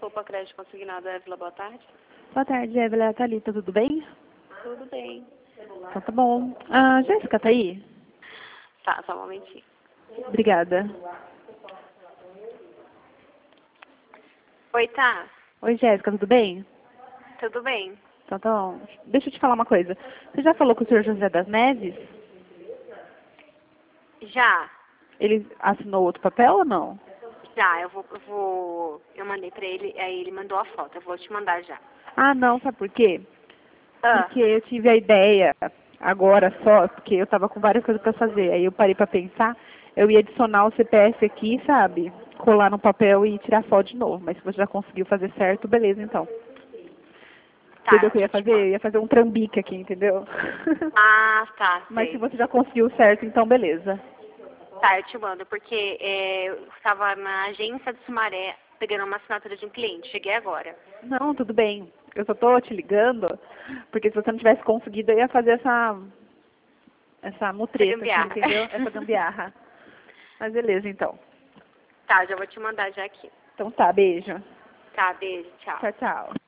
Poupa Crédito Consignado, Évila, boa tarde. Boa tarde, Évila. Thalita, tudo bem? Tudo bem. Então tá bom. A Jéssica tá aí? Tá, só um momentinho. Obrigada. Oi, tá? Oi, Jéssica, tudo bem? Tudo bem. Então tá bom. Deixa eu te falar uma coisa. Você já falou com o senhor José das Neves? Já, Ele assinou outro papel ou não? já, eu mandei pra ele, aí ele mandou a foto, eu vou te mandar já. Ah, não, sabe por quê? Ah, Porque eu tive a ideia agora só, porque eu tava com várias coisas pra fazer. Aí eu parei pra pensar, eu ia adicionar o CPF aqui, sabe? Colar no papel e tirar foto de novo. Mas se você já conseguiu fazer certo, beleza então. Entendeu o tá, que eu ia já te fazer? Eu mando. ia fazer um trambique aqui, entendeu? Ah, tá, Mas se sei. você já conseguiu certo, então beleza. Tá, eu te mando, porque eu estava na agência do Sumaré pegando uma assinatura de um cliente, cheguei agora. Não, tudo bem. Eu só tô te ligando, porque se você não tivesse conseguido, eu ia fazer essa Essa mutreta aqui, gambiarra. entendeu? Essa gambiarra. Mas beleza, então. Tá, já vou te mandar já aqui. Então tá, beijo. Tá, beijo, tchau. Tchau, tchau.